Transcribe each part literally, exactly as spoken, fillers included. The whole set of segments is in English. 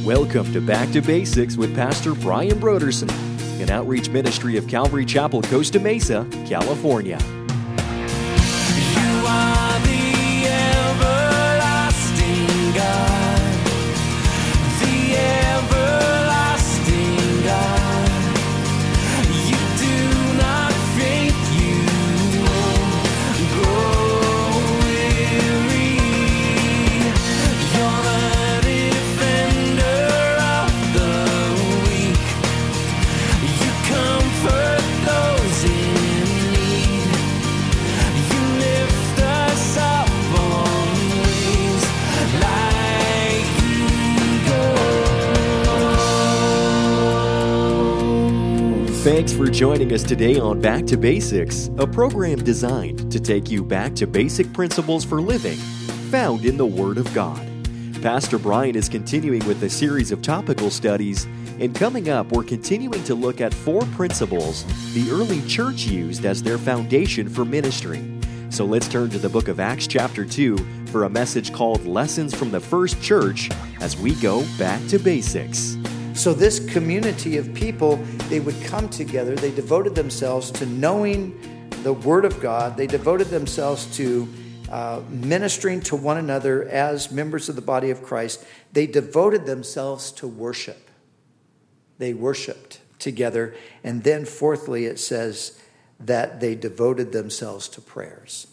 Welcome to Back to Basics with Pastor Brian Broderson, an outreach ministry of Calvary Chapel, Costa Mesa, California. You are the everlasting God, the everlasting God. You do not faint, you won't grow weary. You're the defender of the weak. You comfort those in need. You lift us up on wings like eagles. Thanks for joining us today on Back to Basics, a program designed to take you back to basic principles for living found in the Word of God. Pastor Brian is continuing with a series of topical studies, and coming up, we're continuing to look at four principles the early church used as their foundation for ministry. So let's turn to the book of Acts chapter two for a message called Lessons from the First Church as we go back to basics. So this community of people, they would come together. They devoted themselves to knowing the Word of God. They devoted themselves to uh, ministering to one another as members of the body of Christ. They devoted themselves to worship. They worshiped together. And then fourthly, it says that they devoted themselves to prayers.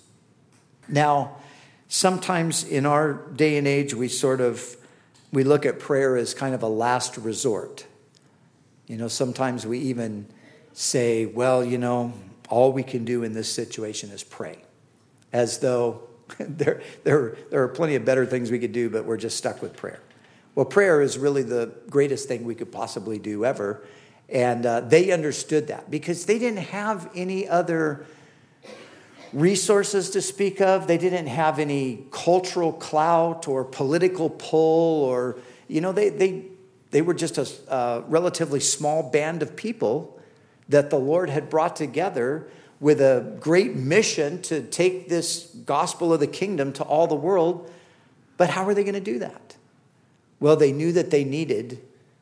Now, sometimes in our day and age, we sort of we look at prayer as kind of a last resort. You know, sometimes we even say, well, you know, all we can do in this situation is pray. As though there, there, there are plenty of better things we could do, but we're just stuck with prayer. Well, prayer is really the greatest thing we could possibly do ever. And uh, they understood that because they didn't have any other resources to speak of. They didn't have any cultural clout or political pull, or, you know, they they they were just a uh, relatively small band of people that the Lord had brought together with a great mission to take this gospel of the kingdom to all the world. But how are they going to do that? Well, they knew that they needed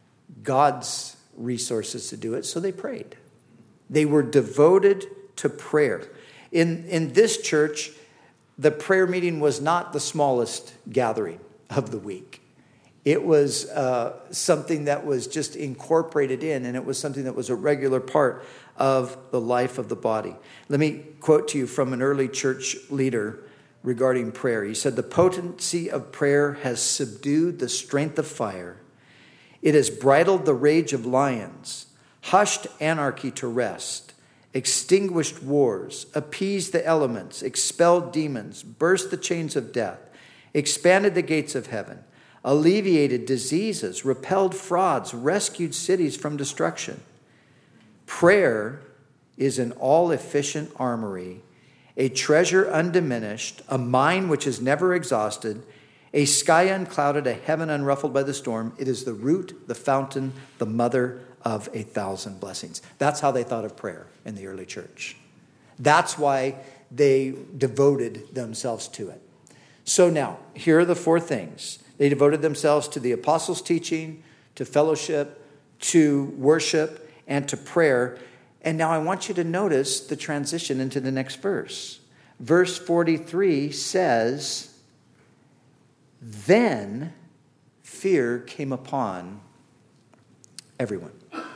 God's resources to do it, so they prayed. They were devoted to prayer. In, in this church, the prayer meeting was not the smallest gathering of the week. It was uh, something that was just incorporated in, and it was something that was a regular part of the life of the body. Let me quote to you from an early church leader regarding prayer. He said, "The potency of prayer has subdued the strength of fire. It has bridled the rage of lions, hushed anarchy to rest, extinguished wars, appeased the elements, expelled demons, burst the chains of death, expanded the gates of heaven, alleviated diseases, repelled frauds, rescued cities from destruction. Prayer is an all-efficient armory, a treasure undiminished, a mine which is never exhausted, a sky unclouded, a heaven unruffled by the storm. It is the root, the fountain, the mother of a thousand blessings." That's how they thought of prayer in the early church. That's why they devoted themselves to it. So now, here are the four things. They devoted themselves to the apostles' teaching, to fellowship, to worship, and to prayer. And now I want you to notice the transition into the next verse. Verse forty-three says, "Then fear came upon everyone."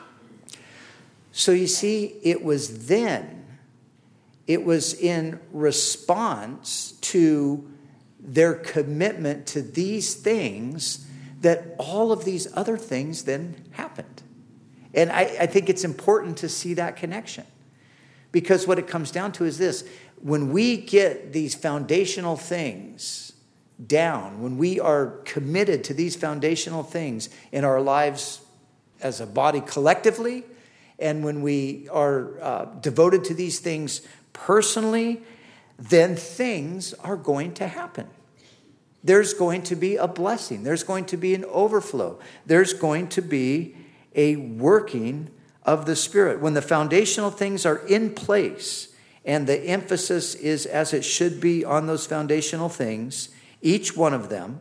So you see, it was then, it was in response to their commitment to these things that all of these other things then happened. And I, I think it's important to see that connection, because what it comes down to is this: when we get these foundational things down, when we are committed to these foundational things in our lives as a body collectively, and when we are uh, devoted to these things personally, then things are going to happen. There's going to be a blessing. There's going to be an overflow. There's going to be a working of the Spirit. When the foundational things are in place and the emphasis is as it should be on those foundational things, each one of them,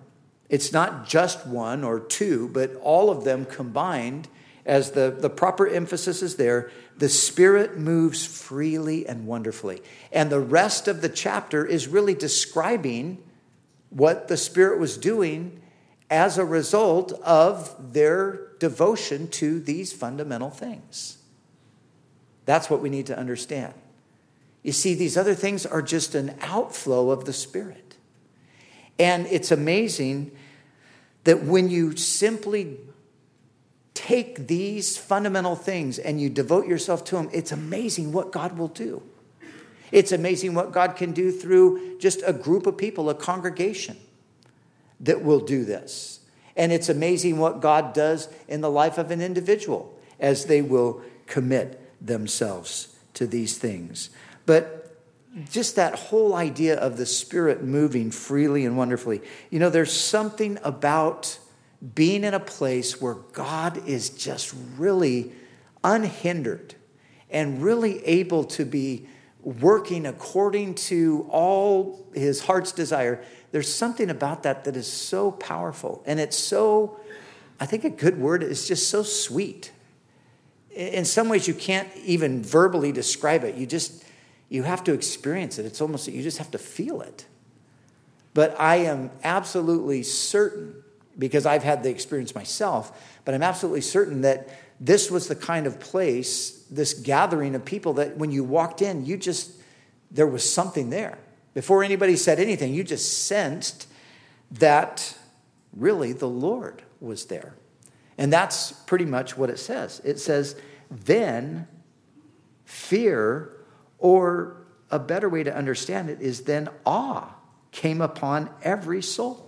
It's not just one or two, but all of them combined. As the, the proper emphasis is there, the Spirit moves freely and wonderfully. And the rest of the chapter is really describing what the Spirit was doing as a result of their devotion to these fundamental things. That's what we need to understand. You see, these other things are just an outflow of the Spirit. And it's amazing that when you simply take these fundamental things and you devote yourself to them, it's amazing what God will do. It's amazing what God can do through just a group of people, a congregation that will do this. And it's amazing what God does in the life of an individual as they will commit themselves to these things. But just that whole idea of the Spirit moving freely and wonderfully. You know, there's something about being in a place where God is just really unhindered and really able to be working according to all his heart's desire. There's something about that that is so powerful. And it's so, I think a good word is just so sweet. In some ways you can't even verbally describe it. You just, you have to experience it. It's almost, you just have to feel it. But I am absolutely certain, because I've had the experience myself, but I'm absolutely certain that this was the kind of place, this gathering of people that when you walked in, you just, there was something there. Before anybody said anything, you just sensed that really the Lord was there. And that's pretty much what it says. It says, then fear, or a better way to understand it is then awe came upon every soul.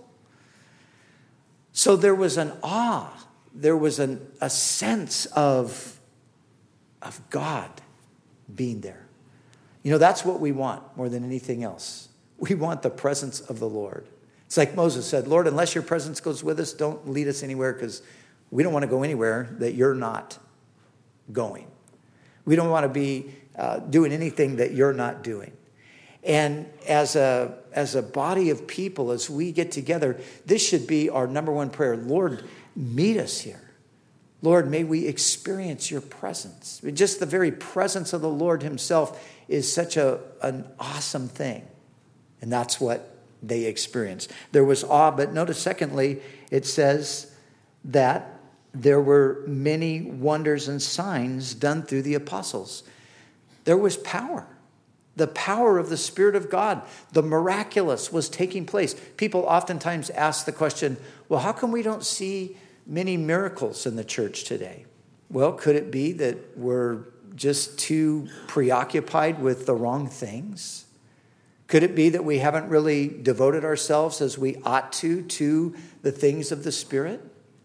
So there was an awe, there was an, a sense of, of God being there. You know, that's what we want more than anything else. We want the presence of the Lord. It's like Moses said, Lord, unless your presence goes with us, don't lead us anywhere, because we don't want to go anywhere that you're not going. We don't want to be uh, doing anything that you're not doing. And as a as a body of people, as we get together, this should be our number one prayer. Lord, meet us here. Lord, may we experience your presence. Just the very presence of the Lord himself is such a, an awesome thing. And that's what they experienced. There was awe, but notice secondly, it says that there were many wonders and signs done through the apostles. There was power. The power of the Spirit of God, the miraculous was taking place. People oftentimes ask the question, well, how come we don't see many miracles in the church today? Well, could it be that we're just too preoccupied with the wrong things? Could it be that we haven't really devoted ourselves as we ought to to the things of the Spirit?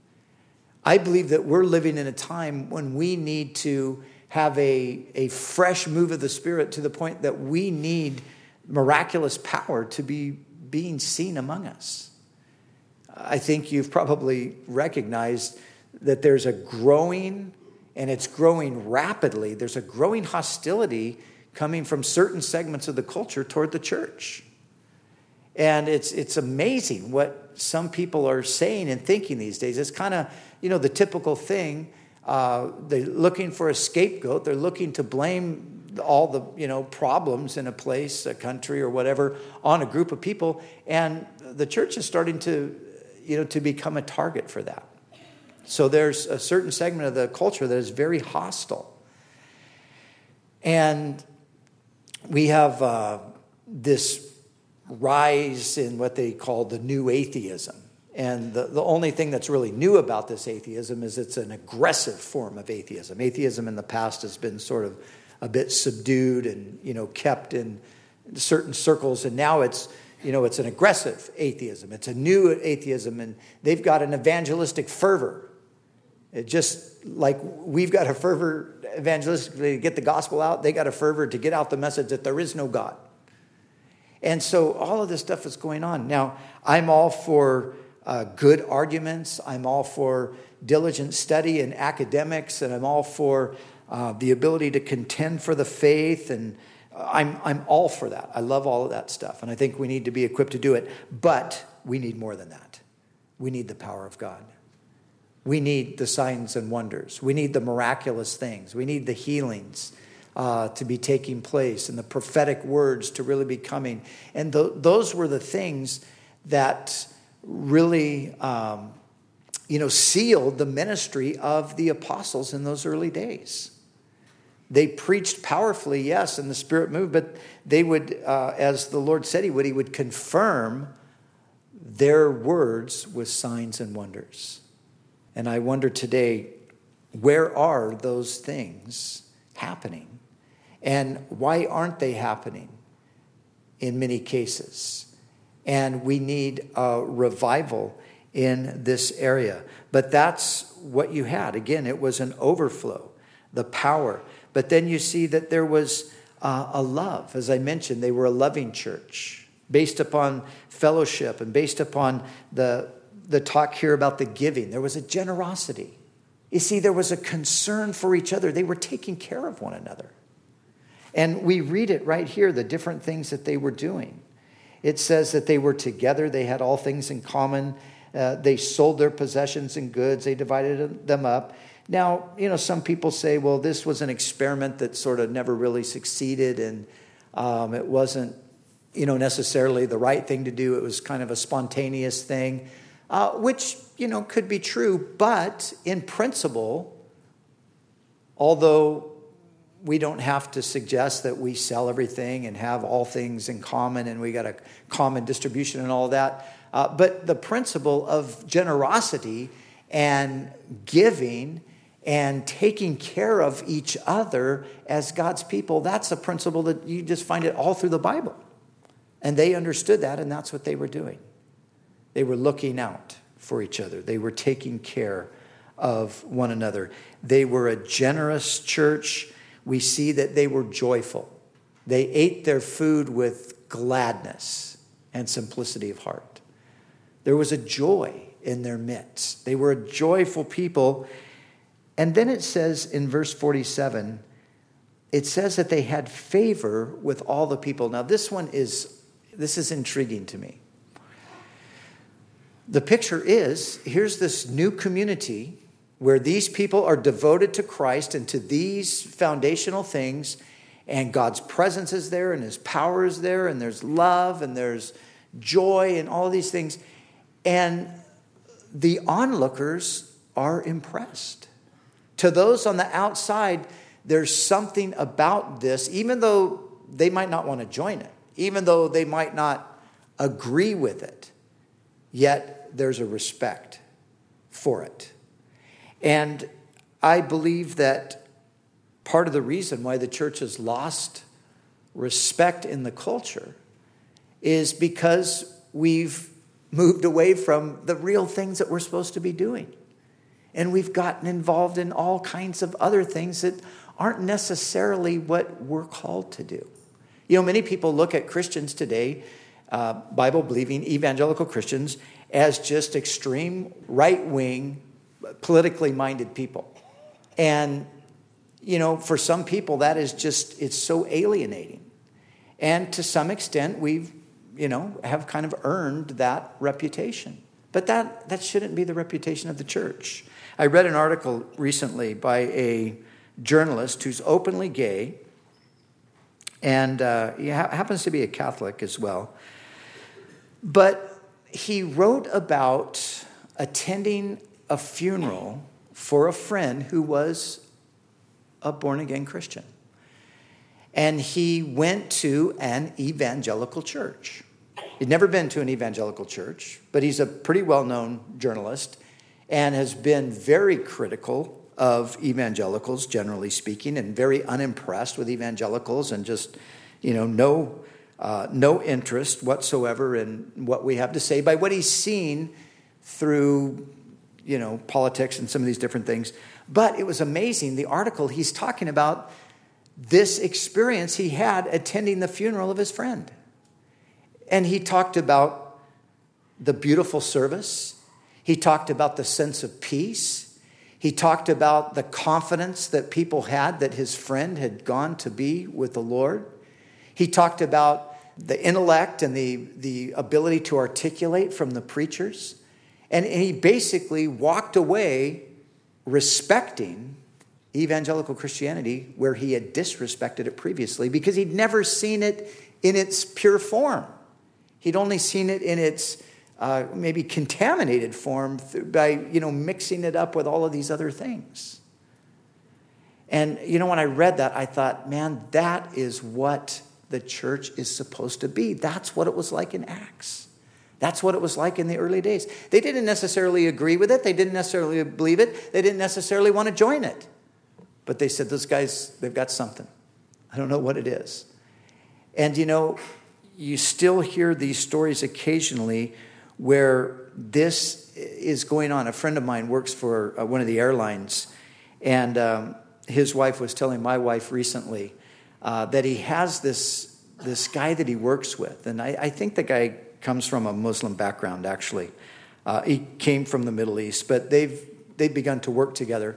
I believe that we're living in a time when we need to have a, a fresh move of the Spirit to the point that we need miraculous power to be being seen among us. I think you've probably recognized that there's a growing, and it's growing rapidly, there's a growing hostility coming from certain segments of the culture toward the church. And it's it's amazing what some people are saying and thinking these days. It's kind of, you know, the typical thing. Uh, they're looking for a scapegoat. They're looking to blame all the, you know, problems in a place, a country, or whatever on a group of people. And the church is starting to, you know, to become a target for that. So there's a certain segment of the culture that is very hostile. And we have uh, this rise in what they call the new atheism. And the, the only thing that's really new about this atheism is it's an aggressive form of atheism. Atheism in the past has been sort of a bit subdued and, you know, kept in certain circles. And now it's, you know, it's an aggressive atheism. It's a new atheism, and they've got an evangelistic fervor. It just like we've got a fervor evangelistically to get the gospel out, they got a fervor to get out the message that there is no God. And so all of this stuff is going on. Now, I'm all for uh, good arguments. I'm all for diligent study and academics, and I'm all for uh, the ability to contend for the faith, and I'm I'm all for that. I love all of that stuff, and I think we need to be equipped to do it. But we need more than that. we need the power of God. We need the signs and wonders. We need the miraculous things. We need the healings uh, to be taking place and the prophetic words to really be coming. And th- those were the things that really, um, you know, sealed the ministry of the apostles in those early days. They preached powerfully, yes, and the Spirit moved, but they would, uh, as the Lord said he would, he would confirm their words with signs and wonders. And I wonder today, where are those things happening? And why aren't they happening in many cases? And we need a revival in this area. But that's what you had. Again, it was an overflow, the power. But then you see that there was uh, a love. As I mentioned, they were a loving church based upon fellowship and based upon the, the talk here about the giving. There was a generosity. You see, there was a concern for each other. They were taking care of one another. And we read it right here, the different things that they were doing. It says that they were together. They had all things in common. Uh, they sold their possessions and goods. They divided them up. Now, you know, some people say, well, this was an experiment that sort of never really succeeded, and um, it wasn't, you know, necessarily the right thing to do. It was kind of a spontaneous thing, uh, which, you know, could be true. But in principle, although we don't have to suggest that we sell everything and have all things in common and we got a common distribution and all that, uh, but the principle of generosity and giving and taking care of each other as God's people, that's a principle that you just find it all through the Bible. And they understood that, and that's what they were doing. They were looking out for each other. They were taking care of one another. They were a generous church. We see that they were joyful. They ate their food with gladness and simplicity of heart. There was a joy in their midst. They were a joyful people. And then it says in verse forty-seven, it says that they had favor with all the people. Now this one is, this is intriguing to me. The picture is, here's this new community where these people are devoted to Christ and to these foundational things, and God's presence is there, and his power is there, and there's love, and there's joy, and all of these things. And the onlookers are impressed. To those on the outside, there's something about this, even though they might not want to join it, even though they might not agree with it, yet there's a respect for it. And I believe that part of the reason why the church has lost respect in the culture is because we've moved away from the real things that we're supposed to be doing. And we've gotten involved in all kinds of other things that aren't necessarily what we're called to do. You know, many people look at Christians today, uh, Bible-believing evangelical Christians, as just extreme right-wing, politically minded people. And, you know, for some people that is just, it's so alienating. And to some extent we've, you know, have kind of earned that reputation. But that, that shouldn't be the reputation of the church. I read an article recently by a journalist who's openly gay, and uh, he ha- happens to be a Catholic as well. But he wrote about attending a funeral for a friend who was a born-again Christian. And he went to an evangelical church. He'd never been to an evangelical church, but he's a pretty well-known journalist and has been very critical of evangelicals, generally speaking, and very unimpressed with evangelicals, and just, you know, no uh, no interest whatsoever in what we have to say by what he's seen through, you know, politics and some of these different things. But it was amazing. The article, he's talking about this experience he had attending the funeral of his friend. And he talked about the beautiful service. He talked about the sense of peace. He talked about the confidence that people had that his friend had gone to be with the Lord. He talked about the intellect and the, the ability to articulate from the preachers. And, and he basically walked away respecting evangelical Christianity where he had disrespected it previously because he'd never seen it in its pure form. He'd only seen it in its uh, maybe contaminated form by, you know, mixing it up with all of these other things. And, you know, when I read that, I thought, man, that is what the church is supposed to be. That's what it was like in Acts. That's what it was like in the early days. They didn't necessarily agree with it. They didn't necessarily believe it. They didn't necessarily want to join it. But they said, those guys, they've got something. I don't know what it is. And, you know, you still hear these stories occasionally where this is going on. A friend of mine works for uh, one of the airlines, and um, his wife was telling my wife recently uh, that he has this, this guy that he works with. And I, I think the guy comes from a Muslim background, actually. Uh, he came from the Middle East, but they've they've begun to work together.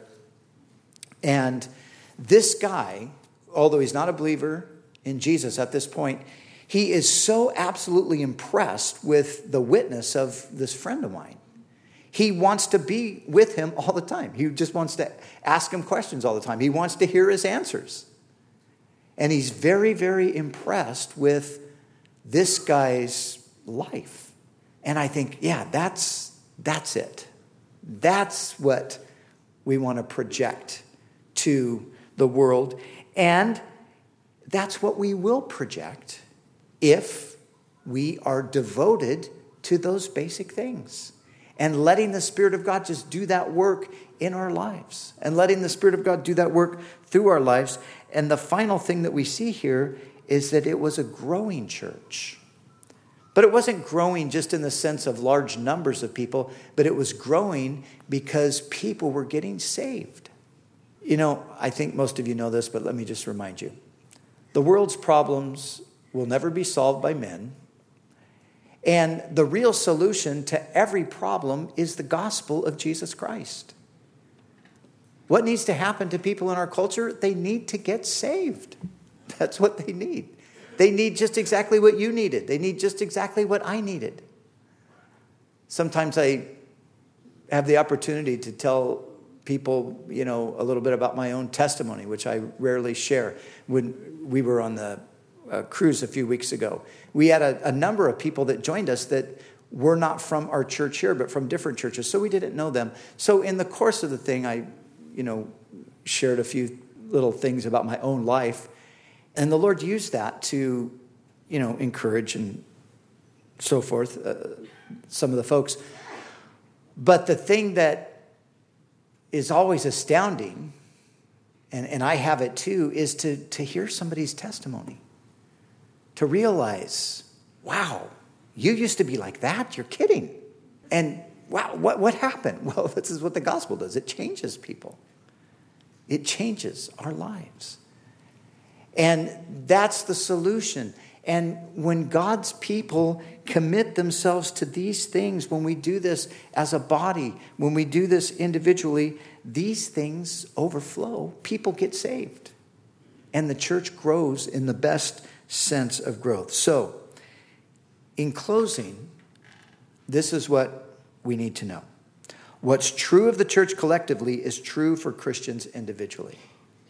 And this guy, although he's not a believer in Jesus at this point, he is so absolutely impressed with the witness of this friend of mine. He wants to be with him all the time. He just wants to ask him questions all the time. He wants to hear his answers. And he's very, very impressed with this guy's life. And I think, yeah, that's that's it. That's what we want to project to the world. And that's what we will project if we are devoted to those basic things and letting the Spirit of God just do that work in our lives and letting the Spirit of God do that work through our lives. And the final thing that we see here is that it was a growing church. But it wasn't growing just in the sense of large numbers of people, but it was growing because people were getting saved. You know, I think most of you know this, but let me just remind you. The world's problems will never be solved by men. And the real solution to every problem is the gospel of Jesus Christ. What needs to happen to people in our culture? They need to get saved. That's what they need. They need just exactly what you needed. They need just exactly what I needed. Sometimes I have the opportunity to tell people, you know, a little bit about my own testimony, which I rarely share. When we were on the uh, cruise a few weeks ago, we had a, a number of people that joined us that were not from our church here, but from different churches, so we didn't know them. So in the course of the thing, I, you know, shared a few little things about my own life. And the Lord used that to, you know, encourage and so forth, uh, some of the folks. But the thing that is always astounding, and, and I have it too, is to, to hear somebody's testimony. To realize, wow, you used to be like that? You're kidding. And wow, what, what happened? Well, this is what the gospel does. It changes people. It changes our lives. And that's the solution. And when God's people commit themselves to these things, when we do this as a body, when we do this individually, these things overflow. People get saved. And the church grows in the best sense of growth. So, in closing, this is what we need to know. What's true of the church collectively is true for Christians individually.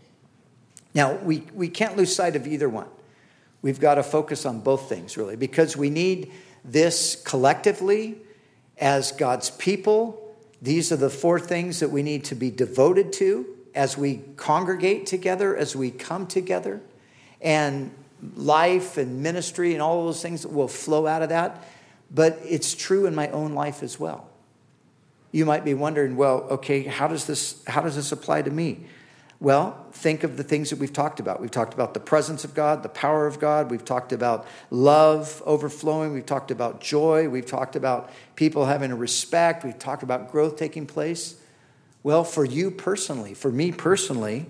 Now, we, we can't lose sight of either one. We've got to focus on both things, really, because we need this collectively as God's people. These are the four things that we need to be devoted to as we congregate together, as we come together. And life and ministry and all those things will flow out of that. But it's true in my own life as well. You might be wondering, well, okay, how does this, how does this apply to me? Well, think of the things that we've talked about. We've talked about the presence of God, the power of God. We've talked about love overflowing. We've talked about joy. We've talked about people having a respect. We've talked about growth taking place. Well, for you personally, for me personally,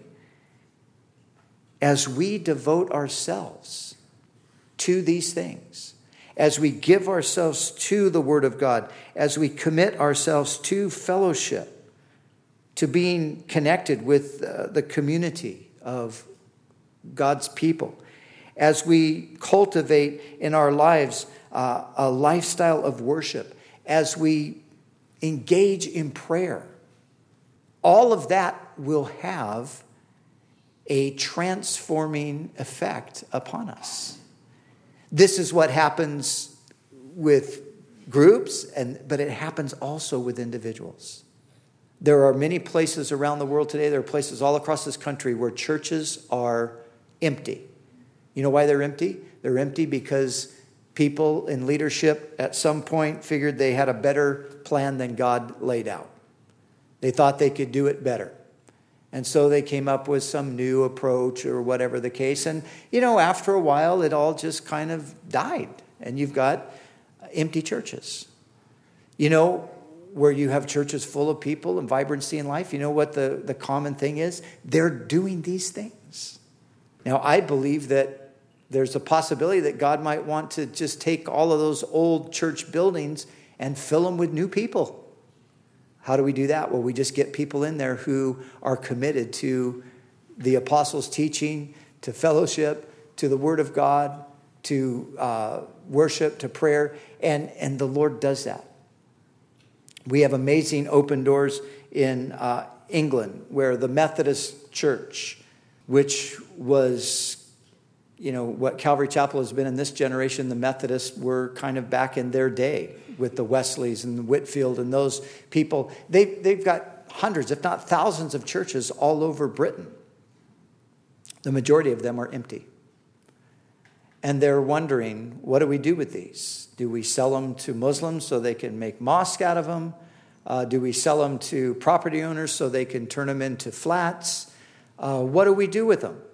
as we devote ourselves to these things, as we give ourselves to the Word of God, as we commit ourselves to fellowship, to being connected with uh, the community of God's people, as we cultivate in our lives uh, a lifestyle of worship, as we engage in prayer. All of that will have a transforming effect upon us. This is what happens with groups, and but it happens also with individuals. There are many places around the world today, there are places all across this country where churches are empty. You know why they're empty? They're empty because people in leadership at some point figured they had a better plan than God laid out. They thought they could do it better. And so they came up with some new approach or whatever the case. And, you know, after a while, it all just kind of died. And you've got empty churches. You know, where you have churches full of people and vibrancy in life, you know what the, the common thing is? They're doing these things. Now, I believe that there's a possibility that God might want to just take all of those old church buildings and fill them with new people. How do we do that? Well, we just get people in there who are committed to the apostles' teaching, to fellowship, to the Word of God, to uh, worship, to prayer, and, and the Lord does that. We have amazing open doors in uh, England where the Methodist Church, which was, you know, what Calvary Chapel has been in this generation, the Methodists were kind of back in their day with the Wesleys and the Whitfield and those people. They, they've got hundreds, if not thousands of churches all over Britain. The majority of them are empty. And they're wondering, what do we do with these? Do we sell them to Muslims so they can make mosque out of them? Uh, do we sell them to property owners so they can turn them into flats? Uh, what do we do with them?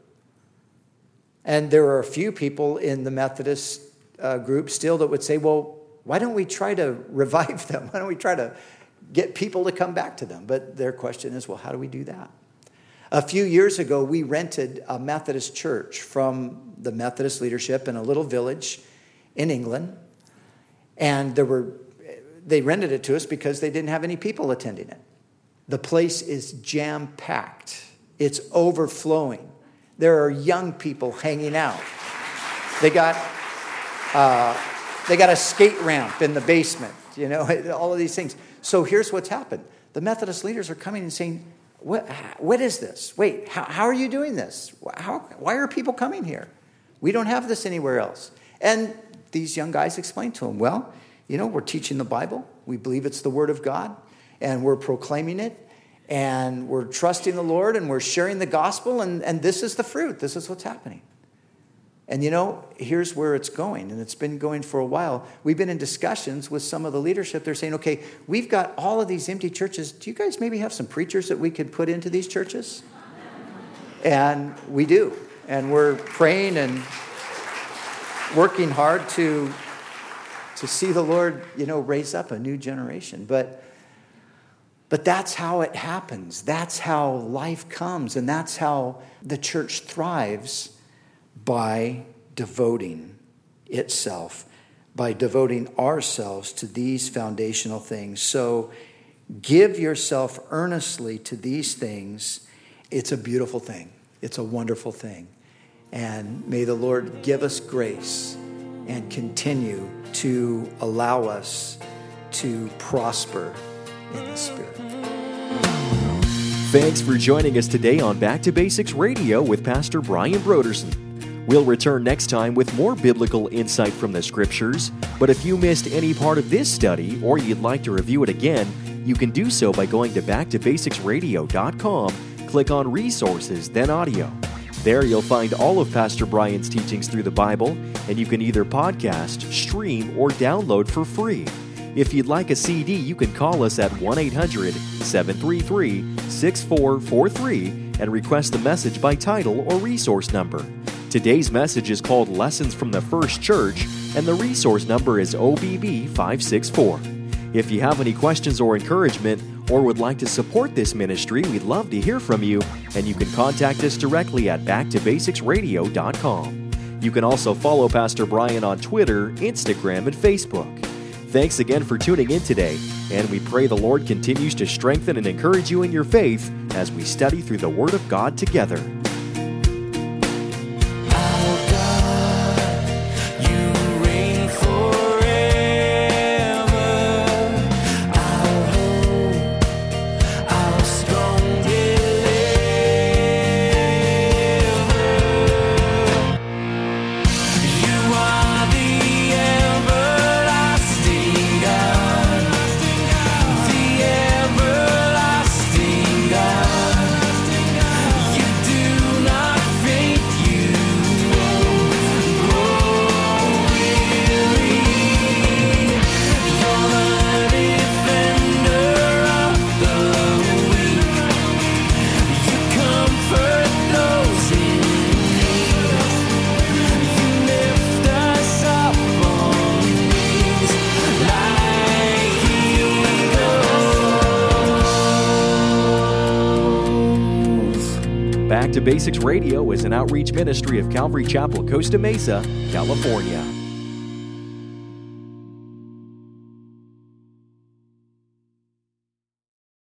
And there are a few people in the Methodist uh, group still that would say, well, why don't we try to revive them? Why don't we try to get people to come back to them? But their question is, well, how do we do that? A few years ago, we rented a Methodist church from the Methodist leadership in a little village in England. And there were, they rented it to us because they didn't have any people attending it. The place is jam-packed. It's overflowing. There are young people hanging out. They got... Uh, They got a skate ramp in the basement, you know, all of these things. So here's what's happened. The Methodist leaders are coming and saying, what, what is this? Wait, how, how are you doing this? How, why are people coming here? We don't have this anywhere else. And these young guys explained to them, well, you know, we're teaching the Bible. We believe it's the Word of God, and we're proclaiming it, and we're trusting the Lord, and we're sharing the gospel, and, and this is the fruit. This is what's happening. And, you know, here's where it's going, and it's been going for a while. We've been in discussions with some of the leadership. They're saying, okay, we've got all of these empty churches. Do you guys maybe have some preachers that we could put into these churches? And we do. And we're praying and working hard to, to see the Lord, you know, raise up a new generation. But, but that's how it happens. That's how life comes, and that's how the church thrives. By devoting itself, by devoting ourselves to these foundational things. So give yourself earnestly to these things. It's a beautiful thing. It's a wonderful thing. And may the Lord give us grace and continue to allow us to prosper in the Spirit. Thanks for joining us today on Back to Basics Radio with Pastor Brian Brodersen. We'll return next time with more biblical insight from the Scriptures. But if you missed any part of this study or you'd like to review it again, you can do so by going to back to basics radio dot com, click on Resources, then Audio. There you'll find all of Pastor Brian's teachings through the Bible, and you can either podcast, stream, or download for free. If you'd like a C D, you can call us at one eight hundred seven three three six four four three and request the message by title or resource number. Today's message is called Lessons from the First Church, and the resource number is O B B five six four. If you have any questions or encouragement, or would like to support this ministry, we'd love to hear from you, and you can contact us directly at back to basics radio dot com. You can also follow Pastor Brian on Twitter, Instagram, and Facebook. Thanks again for tuning in today, and we pray the Lord continues to strengthen and encourage you in your faith as we study through the Word of God together. You reign forever. Our Back to Basics Radio is an outreach ministry of Calvary Chapel, Costa Mesa, California.